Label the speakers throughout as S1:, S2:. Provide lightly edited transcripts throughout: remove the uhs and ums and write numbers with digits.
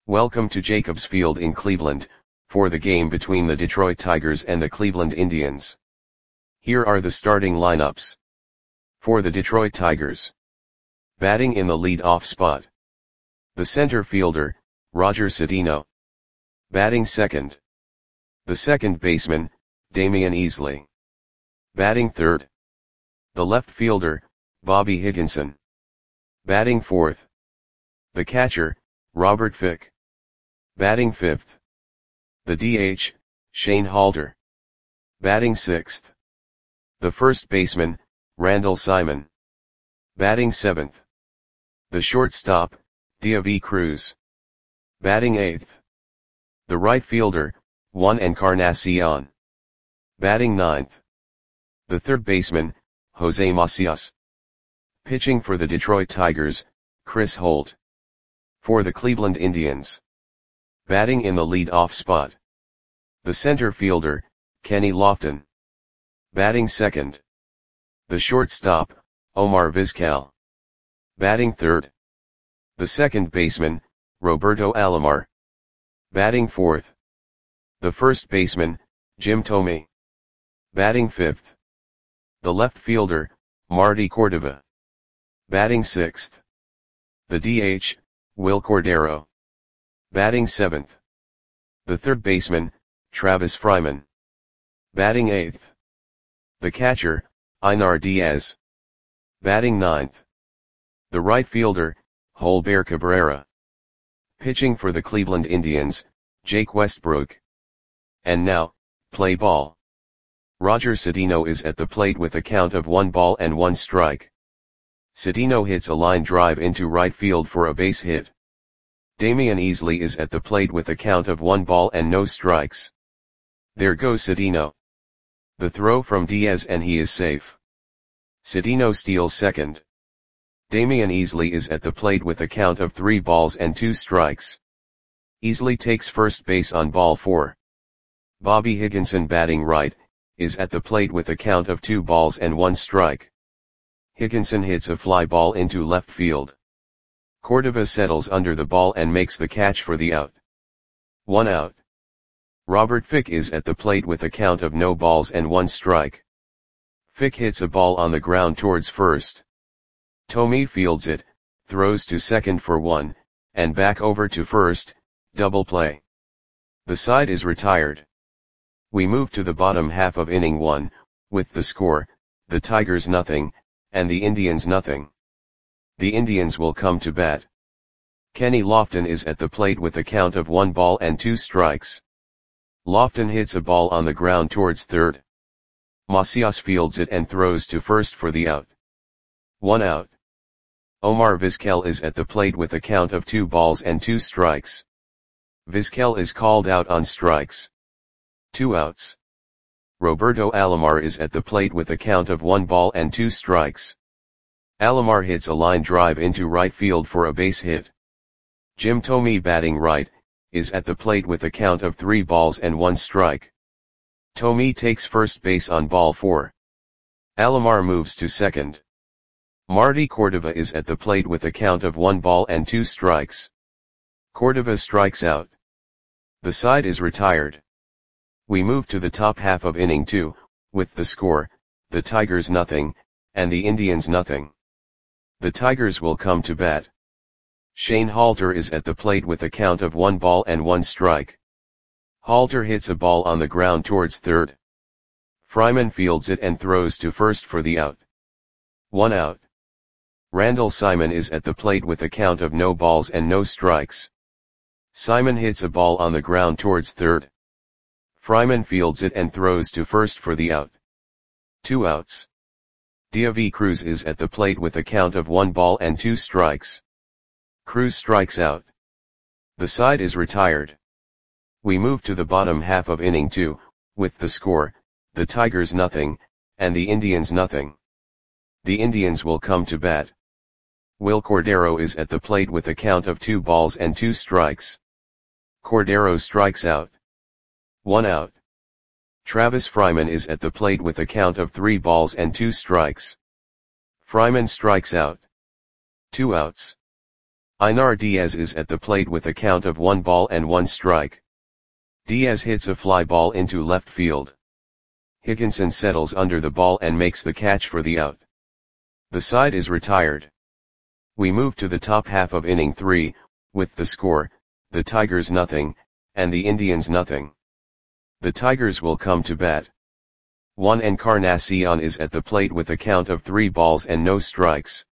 S1: Welcome to Jacobs Field in Cleveland, for the game between the Detroit Tigers and the Cleveland Indians. Here are the starting lineups. For the Detroit Tigers. Batting in the lead-off spot. The center fielder, Roger Cedeno. Batting second. The second baseman, Damian Easley. Batting third. The left fielder, Bobby Higginson. Batting fourth. The catcher, Robert Fick. Batting fifth. The DH, Shane Halter. Batting sixth. The first baseman, Randall Simon. Batting seventh. The shortstop, Deivi Cruz. Batting eighth. The right fielder, Juan Encarnacion. Batting ninth. The third baseman, Jose Macias. Pitching for the Detroit Tigers, Chris Holt. For the Cleveland Indians. Batting in the lead-off spot. The center fielder, Kenny Lofton. Batting second. The shortstop, Omar Vizquel. Batting third. The second baseman, Roberto Alomar. Batting fourth. The first baseman, Jim Thome. Batting fifth. The left fielder, Marty Cordova. Batting sixth. The DH, Wil Cordero. Batting seventh. The third baseman, Travis Fryman. Batting eighth. The catcher, Einar Diaz. Batting ninth. The right fielder, Holber Cabrera. Pitching for the Cleveland Indians, Jake Westbrook. And now, play ball. Roger Cedeno is at the plate with a count of 1 strike. Cedeno hits a line drive into right field for a base hit. Damian Easley is at the plate with a count of 1 strikes. There goes Cedeno. The throw from Diaz and he is safe. Cedeno steals second. Damian Easley is at the plate with a count of 3 strikes. Easley takes first base on ball 4. Bobby Higginson, batting right, is at the plate with a count of 2 strike. Higginson hits a fly ball into left field. Cordova settles under the ball and makes the catch for the out. 1 out. Robert Fick is at the plate with a count of 0 strike. Fick hits a ball on the ground towards first. Thome fields it, throws to second for 1, and back over to first, double play. The side is retired. We move to the bottom half of inning 1, with the score, the Tigers nothing, and the Indians nothing. The Indians will come to bat. Kenny Lofton is at the plate with a count of 1 strikes. Lofton hits a ball on the ground towards third. Macias fields it and throws to first for the out. 1 out. Omar Vizquel is at the plate with a count of 2 strikes. Vizquel is called out on strikes. 2 outs. Roberto Alomar is at the plate with a count of 1 strikes. Alomar hits a line drive into right field for a base hit. Jim Thome, batting right, is at the plate with a count of 3 strike. Thome takes first base on ball 4. Alomar moves to second. Marty Cordova is at the plate with a count of 1 strikes. Cordova strikes out. The side is retired. We move to the top half of inning 2, with the score, the Tigers nothing, and the Indians nothing. The Tigers will come to bat. Shane Halter is at the plate with a count of 1 strike. Halter hits a ball on the ground towards third. Fryman fields it and throws to first for the out. 1 out. Randall Simon is at the plate with a count of no strikes. Simon hits a ball on the ground towards third. Fryman fields it and throws to first for the out. 2 outs. Deivi Cruz is at the plate with a count of 1 strikes. Cruz strikes out. The side is retired. We move to the bottom half of inning 2, with the score, the Tigers nothing, and the Indians nothing. The Indians will come to bat. Wil Cordero is at the plate with a count of 2 strikes. Cordero strikes out. 1 out. Travis Fryman is at the plate with a count of 3 strikes. Fryman strikes out. 2 outs. Einar Diaz is at the plate with a count of 1 ball and 1 strike. Diaz hits a fly ball into left field. Higginson settles under the ball and makes the catch for the out. The side is retired. We move to the top half of inning 3, with the score, the Tigers nothing, and the Indians nothing. The Tigers will come to bat. Juan Encarnacion is at the plate with a count of 3 balls and no strikes.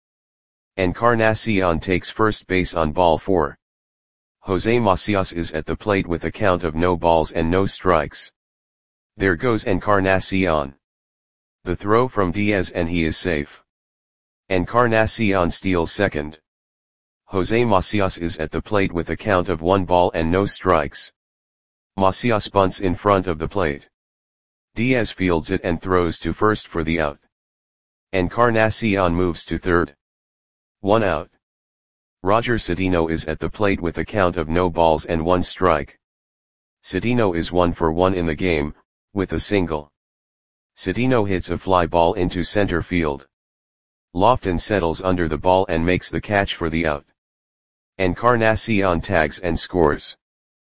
S1: Encarnacion takes first base on ball 4. Jose Macias is at the plate with a count of no balls and no strikes. There goes Encarnacion. The throw from Diaz and he is safe. Encarnacion steals second. Jose Macias is at the plate with a count of 1 ball and no strikes. Macias bunts in front of the plate. Diaz fields it and throws to first for the out. Encarnacion moves to third. 1 out. Roger Cedeno is at the plate with a count of no balls and 1 strike. Cedeno is 1 for 1 in the game, with a single. Cedeno hits a fly ball into center field. Lofton settles under the ball and makes the catch for the out. Encarnacion tags and scores.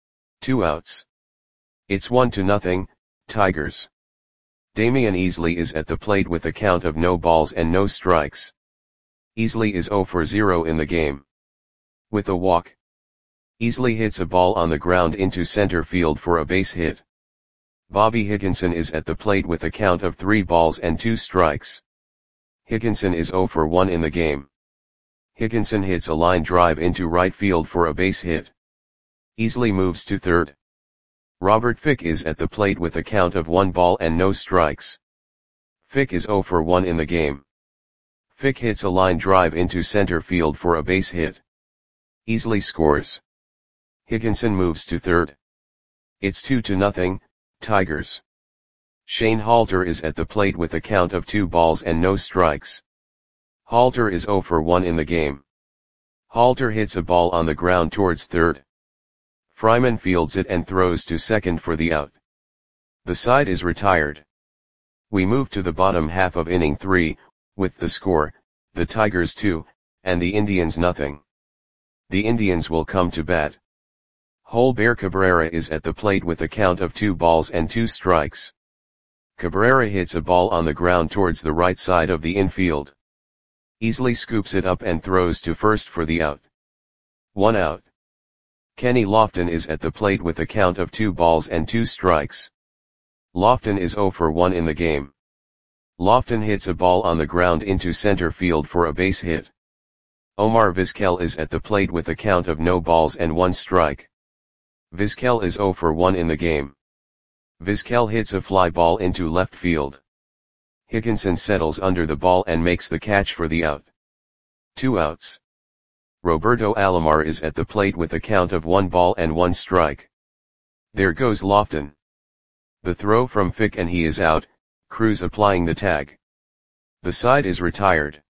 S1: 2 outs. It's 1-0, Tigers. Damian Easley is at the plate with a count of no balls and no strikes. Easley is 0 for 0 in the game. With a walk. Easley hits a ball on the ground into center field for a base hit. Bobby Higginson is at the plate with a count of 3 balls and 2 strikes. Higginson is 0 for 1 in the game. Higginson hits a line drive into right field for a base hit. Easley moves to third. Robert Fick is at the plate with a count of 1 ball and no strikes. Fick is 0 for 1 in the game. Fick hits a line drive into center field for a base hit. Easley scores. Higginson moves to third. It's 2-0, Tigers. Shane Halter is at the plate with a count of 2 balls and no strikes. Halter is 0 for 1 in the game. Halter hits a ball on the ground towards third. Fryman fields it and throws to second for the out. The side is retired. We move to the bottom half of inning 3, with the score, the Tigers 2, and the Indians nothing. The Indians will come to bat. Holber Cabrera is at the plate with a count of 2 balls and 2 strikes. Cabrera hits a ball on the ground towards the right side of the infield. Easley scoops it up and throws to first for the out. 1 out. Kenny Lofton is at the plate with a count of 2 balls and 2 strikes. Lofton is 0 for 1 in the game. Lofton hits a ball on the ground into center field for a base hit. Omar Vizquel is at the plate with a count of no balls and 1 strike. Vizquel is 0 for 1 in the game. Vizquel hits a fly ball into left field. Higginson settles under the ball and makes the catch for the out. 2 outs. Roberto Alomar is at the plate with a count of 1 ball and 1 strike. There goes Lofton. The throw from Fick and he is out, Cruz applying the tag. The side is retired.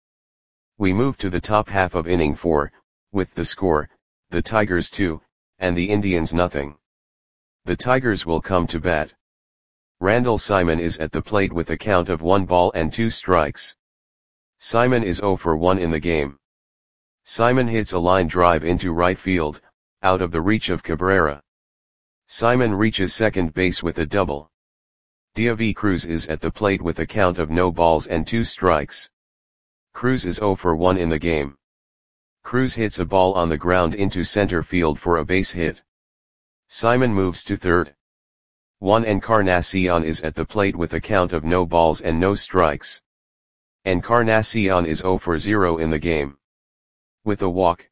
S1: We move to the top half of inning 4, with the score, the Tigers 2, and the Indians nothing. The Tigers will come to bat. Randall Simon is at the plate with a count of 1 ball and 2 strikes. Simon is 0 for 1 in the game. Simon hits a line drive into right field, out of the reach of Cabrera. Simon reaches second base with a double. David Cruz is at the plate with a count of no balls and 2 strikes. Cruz is 0 for 1 in the game. Cruz hits a ball on the ground into center field for a base hit. Simon moves to third. Juan Encarnacion is at the plate with a count of no balls and no strikes. Encarnacion is 0 for 0 in the game. With a walk.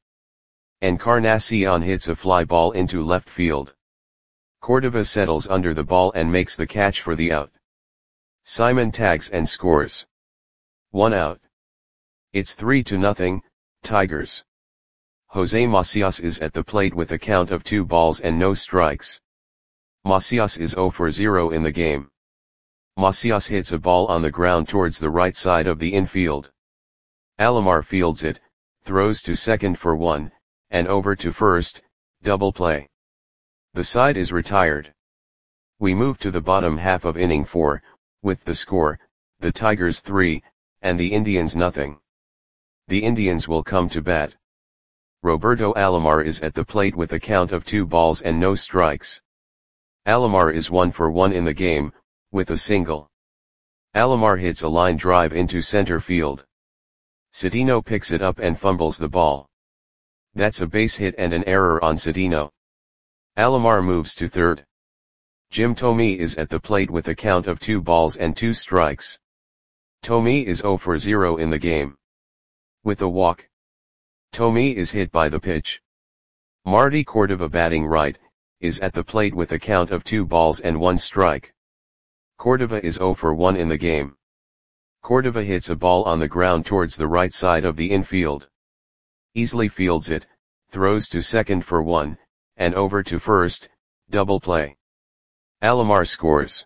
S1: Encarnacion hits a fly ball into left field. Cordova settles under the ball and makes the catch for the out. Simon tags and scores. 1 out. It's 3-0, Tigers. Jose Macias is at the plate with a count of 2 balls and no strikes. Macias is 0 for 0 in the game. Macias hits a ball on the ground towards the right side of the infield. Alomar fields it, throws to second for 1, and over to first, double play. The side is retired. We move to the bottom half of inning 4, with the score, the Tigers 3, and the Indians nothing. The Indians will come to bat. Roberto Alomar is at the plate with a count of 2 balls and no strikes. Alomar is 1 for 1 in the game, with a single. Alomar hits a line drive into center field. Cedeno picks it up and fumbles the ball. That's a base hit and an error on Cedeno. Alomar moves to third. Jim Thome is at the plate with a count of 2 balls and 2 strikes. Thome is 0 for 0 in the game. With a walk. Thome is hit by the pitch. Marty Cordova, batting right, is at the plate with a count of 2 balls and 1 strike. Cordova is 0 for 1 in the game. Cordova hits a ball on the ground towards the right side of the infield. Easily fields it, throws to second for 1, and over to first, double play. Alomar scores.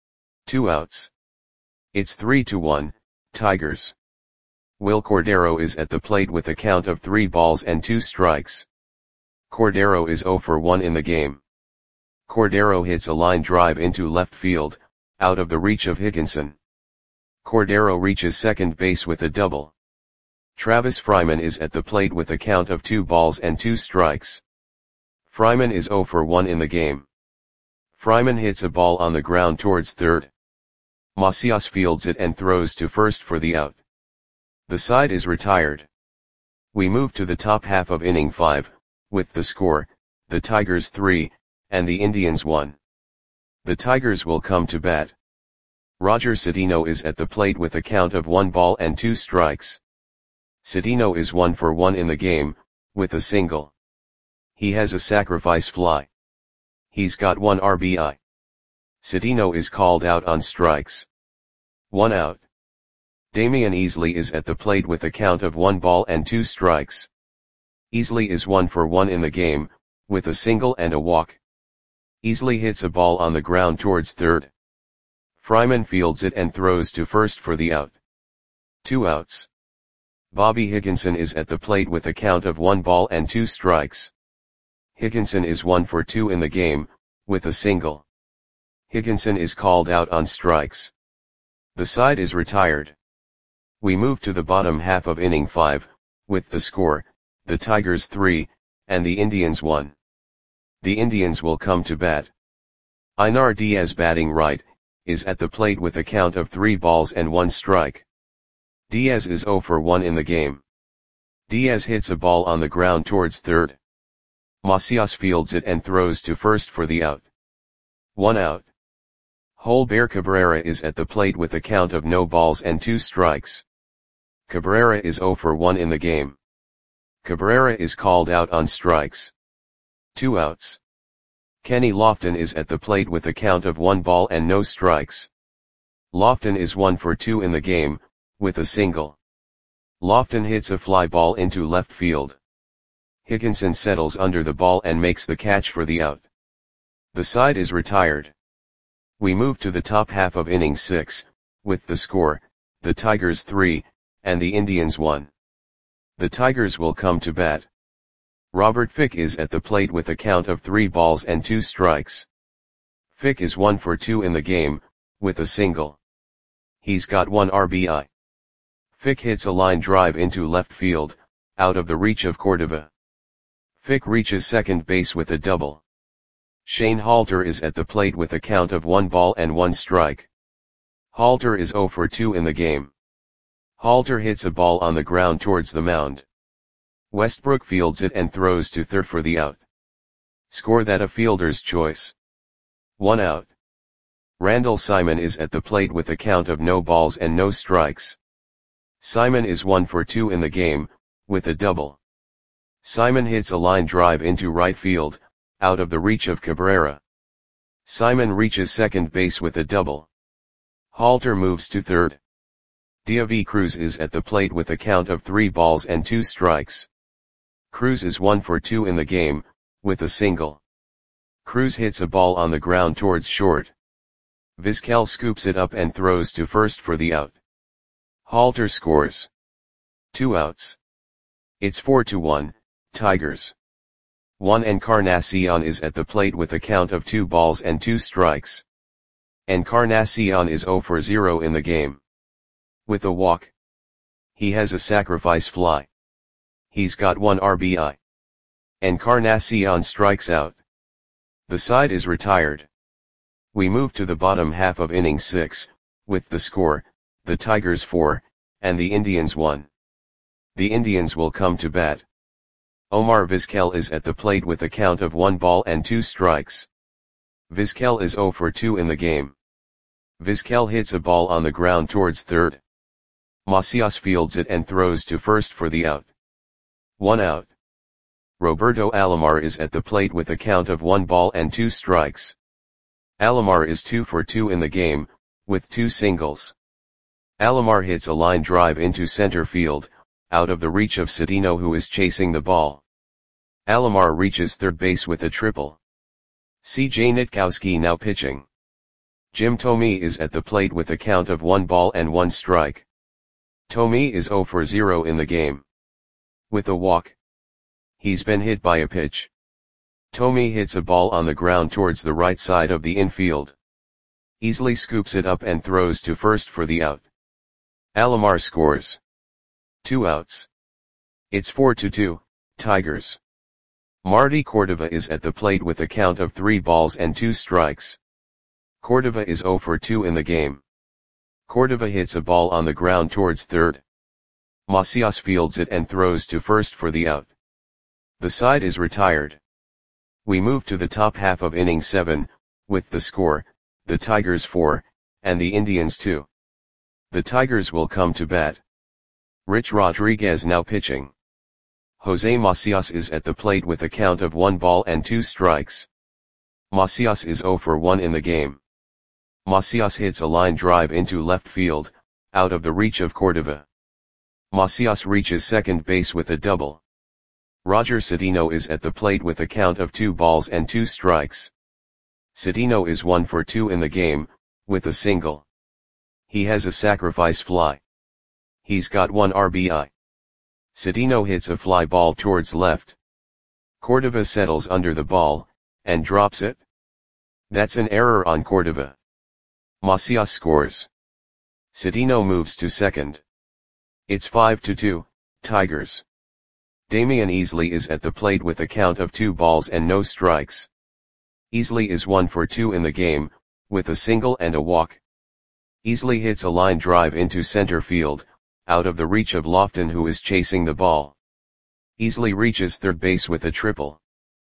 S1: 2 outs. It's 3-1, Tigers. Will Cordero is at the plate with a count of 3 balls and 2 strikes. Cordero is 0 for 1 in the game. Cordero hits a line drive into left field, out of the reach of Higginson. Cordero reaches second base with a double. Travis Fryman is at the plate with a count of 2 balls and 2 strikes. Fryman is 0 for 1 in the game. Fryman hits a ball on the ground towards third. Macias fields it and throws to first for the out. The side is retired. We move to the top half of inning 5, with the score, the Tigers 3, and the Indians 1. The Tigers will come to bat. Roger Cedeno is at the plate with a count of 1 ball and 2 strikes. Cedeno is 1 for 1 in the game, with a single. He has a sacrifice fly. He's got 1 RBI. Cedeno is called out on strikes. 1 out. Damian Easley is at the plate with a count of 1 ball and 2 strikes. Easley is 1 for 1 in the game, with a single and a walk. Easley hits a ball on the ground towards third. Fryman fields it and throws to first for the out. 2 outs. Bobby Higginson is at the plate with a count of 1 ball and 2 strikes. Higginson is 1 for 2 in the game, with a single. Higginson is called out on strikes. The side is retired. We move to the bottom half of inning 5, with the score, the Tigers 3, and the Indians 1. The Indians will come to bat. Einar Diaz, batting right, is at the plate with a count of 3 balls and 1 strike. Diaz is 0 for 1 in the game. Diaz hits a ball on the ground towards third. Macias fields it and throws to first for the out. 1 out. Holber Cabrera is at the plate with a count of no balls and 2 strikes. Cabrera is 0 for 1 in the game. Cabrera is called out on strikes. 2 outs. Kenny Lofton is at the plate with a count of 1 ball and no strikes. Lofton is 1 for 2 in the game, with a single. Lofton hits a fly ball into left field. Higginson settles under the ball and makes the catch for the out. The side is retired. We move to the top half of inning 6, with the score, the Tigers 3, and the Indians 1. The Tigers will come to bat. Robert Fick is at the plate with a count of 3 balls and 2 strikes. Fick is 1 for 2 in the game, with a single. He's got 1 RBI. Fick hits a line drive into left field, out of the reach of Cordova. Fick reaches second base with a double. Shane Halter is at the plate with a count of 1 ball and 1 strike. Halter is 0 for 2 in the game. Halter hits a ball on the ground towards the mound. Westbrook fields it and throws to third for the out. Score that a fielder's choice. 1 out. Randall Simon is at the plate with a count of no balls and no strikes. Simon is 1 for 2 in the game, with a double. Simon hits a line drive into right field, out of the reach of Cabrera. Simon reaches second base with a double. Halter moves to third. Diavi Cruz is at the plate with a count of 3 balls and 2 strikes. Cruz is 1 for 2 in the game, with a single. Cruz hits a ball on the ground towards short. Vizquel scoops it up and throws to first for the out. Halter scores. 2 outs. It's 4-1, Tigers. Juan Encarnacion is at the plate with a count of 2 balls and 2 strikes. Encarnacion is 0 for 0 in the game. With a walk. He has a sacrifice fly. He's got 1 RBI. Encarnacion strikes out. The side is retired. We move to the bottom half of inning 6, with the score, the Tigers 4, and the Indians 1. The Indians will come to bat. Omar Vizquel is at the plate with a count of 1 ball and 2 strikes. Vizquel is 0 for 2 in the game. Vizquel hits a ball on the ground towards third. Macias fields it and throws to first for the out. 1 out. Roberto Alomar is at the plate with a count of 1 ball and 2 strikes. Alomar is 2 for 2 in the game, with 2 singles. Alomar hits a line drive into center field, out of the reach of Cedeno, who is chasing the ball. Alomar reaches third base with a triple. C.J. Nitkowski now pitching. Jim Thome is at the plate with a count of 1 ball and 1 strike. Thome is 0 for 0 in the game. With a walk. He's been hit by a pitch. Thome hits a ball on the ground towards the right side of the infield. Easily scoops it up and throws to first for the out. Alomar scores. 2 outs. It's 4-2, Tigers. Marty Cordova is at the plate with a count of 3 balls and 2 strikes. Cordova is 0 for 2 in the game. Cordova hits a ball on the ground towards third. Macias fields it and throws to first for the out. The side is retired. We move to the top half of inning 7, with the score, the Tigers 4, and the Indians 2. The Tigers will come to bat. Rich Rodriguez now pitching. Jose Macias is at the plate with a count of 1 ball and 2 strikes. Macias is 0 for 1 in the game. Macias hits a line drive into left field, out of the reach of Cordova. Macias reaches second base with a double. Roger Cedeno is at the plate with a count of 2 balls and 2 strikes. Cedeno is 1 for 2 in the game, with a single. He has a sacrifice fly. He's got 1 RBI. Cedeno hits a fly ball towards left. Cordova settles under the ball, and drops it. That's an error on Cordova. Macias scores. Cedeno moves to second. It's 5-2, Tigers. Damian Easley is at the plate with a count of 2 balls and no strikes. Easley is 1 for 2 in the game, with a single and a walk. Easley hits a line drive into center field, out of the reach of Lofton, who is chasing the ball. Easley reaches third base with a triple.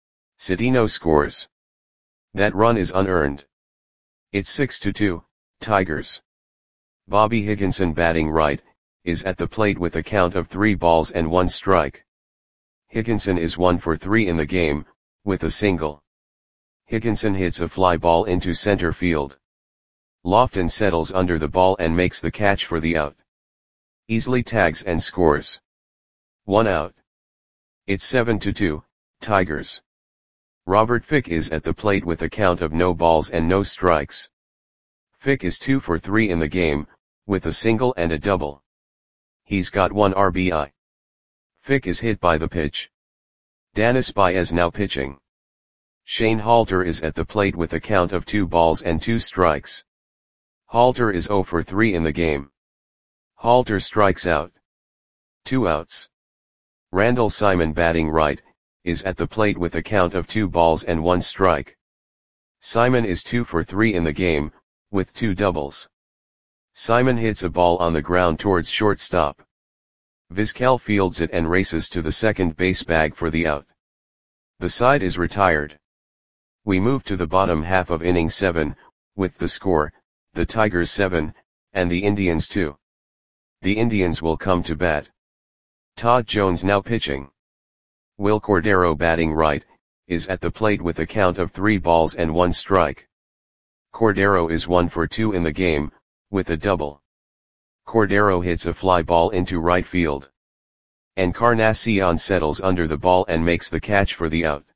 S1: Cedeno scores. That run is unearned. It's 6-2, Tigers. Bobby Higginson, batting right, is at the plate with a count of 3 balls and 1 strike. Higginson is 1 for 3 in the game, with a single. Higginson hits a fly ball into center field. Lofton settles under the ball and makes the catch for the out. Easley tags and scores. 1 out. It's 7-2, Tigers. Robert Fick is at the plate with a count of no balls and no strikes. Fick is 2 for 3 in the game, with a single and a double. He's got 1 RBI. Fick is hit by the pitch. Danis Baez now pitching. Shane Halter is at the plate with a count of 2 balls and 2 strikes. Halter is 0 for 3 in the game. Halter strikes out. 2 outs. Randall Simon, batting right, is at the plate with a count of 2 balls and 1 strike. Simon is 2 for 3 in the game, with 2 doubles. Simon hits a ball on the ground towards shortstop. Vizquel fields it and races to the second base bag for the out. The side is retired. We move to the bottom half of inning 7, with the score, the Tigers 7, and the Indians 2. The Indians will come to bat. Todd Jones now pitching. Will Cordero, batting right, is at the plate with a count of 3 balls and 1 strike. Cordero is 1 for 2 in the game, with a double. Cordero hits a fly ball into right field. Encarnacion settles under the ball and makes the catch for the out.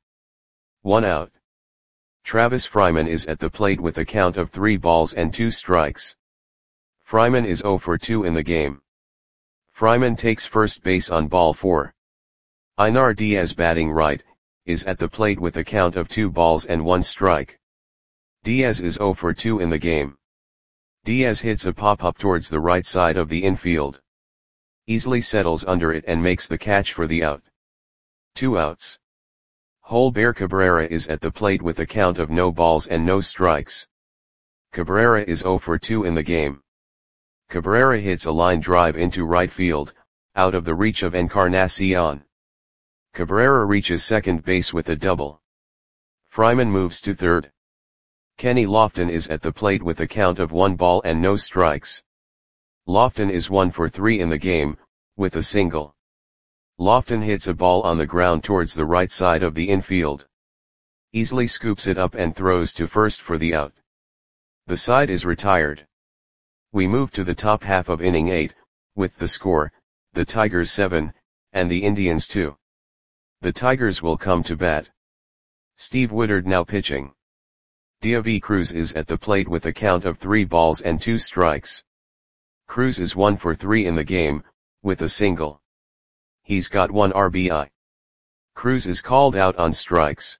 S1: 1 out. Travis Fryman is at the plate with a count of 3 balls and 2 strikes. Fryman is 0 for 2 in the game. Fryman takes first base on ball 4. Einar Diaz, batting right, is at the plate with a count of 2 balls and 1 strike. Diaz is 0 for 2 in the game. Diaz hits a pop-up towards the right side of the infield. Easily settles under it and makes the catch for the out. 2 outs. Holber Cabrera is at the plate with a count of no balls and no strikes. Cabrera is 0 for 2 in the game. Cabrera hits a line drive into right field, out of the reach of Encarnacion. Cabrera reaches second base with a double. Fryman moves to third. Kenny Lofton is at the plate with a count of 1 ball and no strikes. Lofton is 1 for 3 in the game, with a single. Lofton hits a ball on the ground towards the right side of the infield. Easley scoops it up and throws to first for the out. The side is retired. We move to the top half of inning 8, with the score, the Tigers 7, and the Indians 2. The Tigers will come to bat. Steve Woodard now pitching. Deivi Cruz is at the plate with a count of 3 balls and 2 strikes. Cruz is 1 for 3 in the game, with a single. He's got 1 RBI. Cruz is called out on strikes.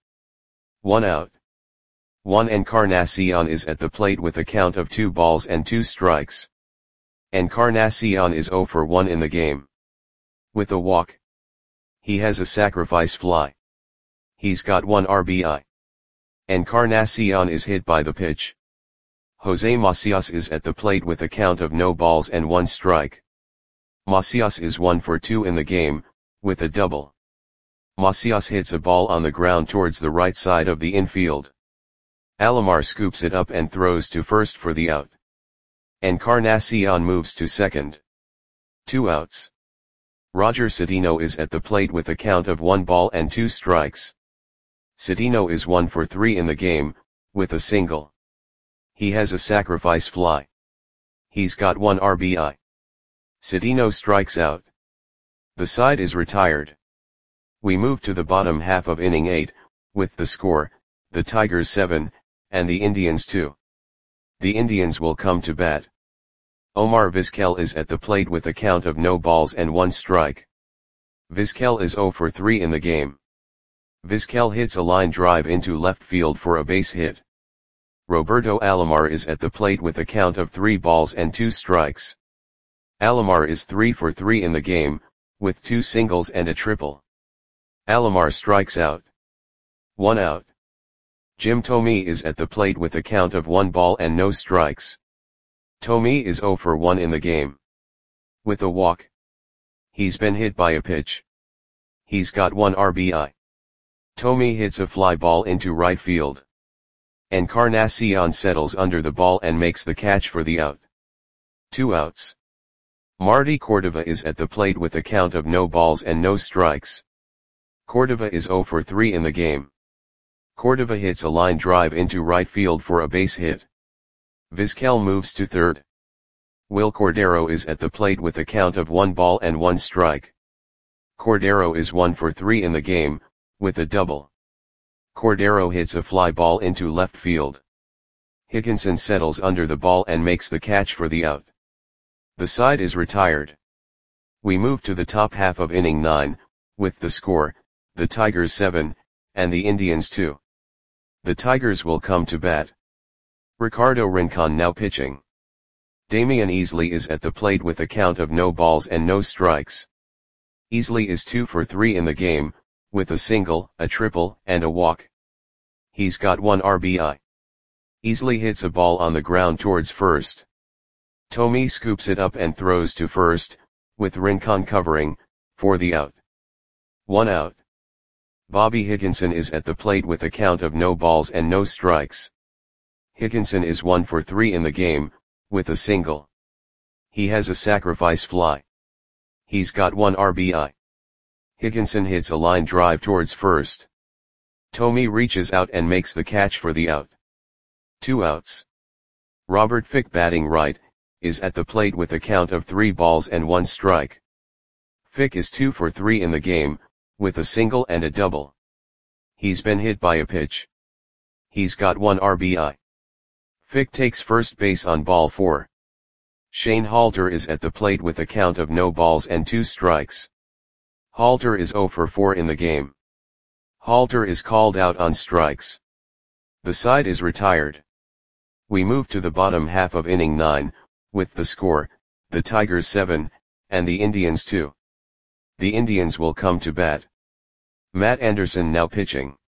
S1: 1 out. Juan Encarnacion is at the plate with a count of 2 balls and 2 strikes. Encarnacion is 0 for 1 in the game. With a walk. He has a sacrifice fly. He's got 1 RBI. Encarnacion is hit by the pitch. Jose Macias is at the plate with a count of no balls and 1 strike. Macias is 1 for 2 in the game, with a double. Macias hits a ball on the ground towards the right side of the infield. Alomar scoops it up and throws to first for the out. Encarnacion moves to second. 2 outs. Roger Cedeno is at the plate with a count of 1 ball and 2 strikes. Cedeno is 1 for 3 in the game, with a single. He has a sacrifice fly. He's got 1 RBI. Cedeno strikes out. The side is retired. We move to the bottom half of inning 8, with the score, the Tigers 7, and the Indians 2. The Indians will come to bat. Omar Vizquel is at the plate with a count of no balls and 1 strike. Vizquel is 0 for 3 in the game. Vizquel hits a line drive into left field for a base hit. Roberto Alomar is at the plate with a count of 3 balls and 2 strikes. Alomar is 3 for 3 in the game, with 2 singles and a triple. Alomar strikes out. 1 out. Jim Thome is at the plate with a count of 1 ball and no strikes. Thome is 0 for 1 in the game. With a walk. He's been hit by a pitch. He's got 1 RBI. Thome hits a fly ball into right field. Encarnacion settles under the ball and makes the catch for the out. 2 outs. Marty Cordova is at the plate with a count of no balls and no strikes. Cordova is 0 for 3 in the game. Cordova hits a line drive into right field for a base hit. Vizquel moves to third. Will Cordero is at the plate with a count of 1 ball and 1 strike. Cordero is 1 for 3 in the game, with a double. Cordero hits a fly ball into left field. Higginson settles under the ball and makes the catch for the out. The side is retired. We move to the top half of inning 9, with the score, the Tigers 7, and the Indians 2. The Tigers will come to bat. Ricardo Rincon now pitching. Damian Easley is at the plate with a count of no balls and no strikes. Easley is 2 for 3 in the game, with a single, a triple, and a walk. He's got 1 RBI. Easley hits a ball on the ground towards first. Thome scoops it up and throws to first, with Rincon covering, for the out. 1 out. Bobby Higginson is at the plate with a count of no balls and no strikes. Higginson is 1 for 3 in the game, with a single. He has a sacrifice fly. He's got 1 RBI. Higginson hits a line drive towards first. Thome reaches out and makes the catch for the out. 2 outs. Robert Fick batting right, is at the plate with a count of 3 balls and 1 strike. Fick is 2 for 3 in the game, with a single and a double. He's been hit by a pitch. He's got 1 RBI. Fick takes first base on ball 4. Shane Halter is at the plate with a count of no balls and 2 strikes. Halter is 0 for 4 in the game. Halter is called out on strikes. The side is retired. We move to the bottom half of inning 9, with the score, the Tigers 7, and the Indians 2. The Indians will come to bat. Matt Anderson now pitching.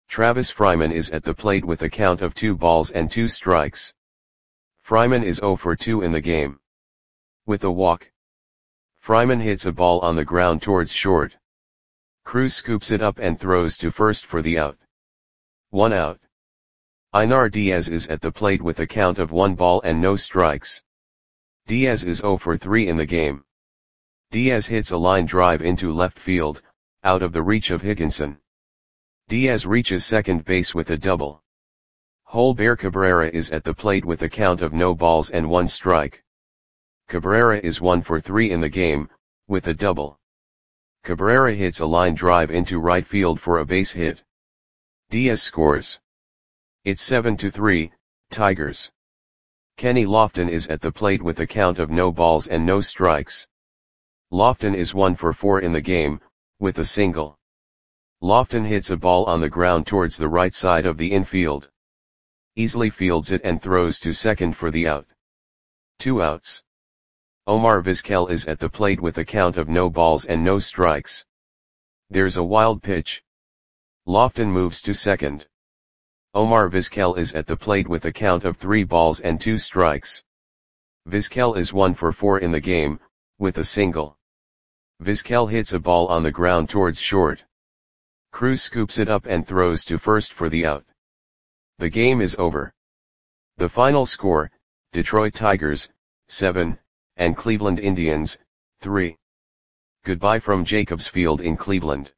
S1: Travis Fryman is at the plate with a count of 2 balls and 2 strikes. Fryman is 0 for 2 in the game. With a walk, Fryman hits a ball on the ground towards short. Cruz scoops it up and throws to first for the out. 1 out. Einar Diaz is at the plate with a count of 1 ball and no strikes. Diaz is 0 for 3 in the game. Diaz hits a line drive into left field, out of the reach of Higginson. Diaz reaches second base with a double. Holber Cabrera is at the plate with a count of no balls and 1 strike. Cabrera is 1 for 3 in the game, with a double. Cabrera hits a line drive into right field for a base hit. Diaz scores. It's 7-3, Tigers. Kenny Lofton is at the plate with a count of no balls and no strikes. Lofton is 1 for 4 in the game, with a single. Lofton hits a ball on the ground towards the right side of the infield. Easily fields it and throws to second for the out. 2 outs. Omar Vizquel is at the plate with a count of no balls and no strikes. There's a wild pitch. Lofton moves to second. Omar Vizquel is at the plate with a count of 3 balls and 2 strikes. Vizquel is 1 for 4 in the game, with a single. Vizquel hits a ball on the ground towards short. Cruz scoops it up and throws to first for the out. The game is over. The final score, Detroit Tigers, 7, and Cleveland Indians, 3. Goodbye from Jacobs Field in Cleveland.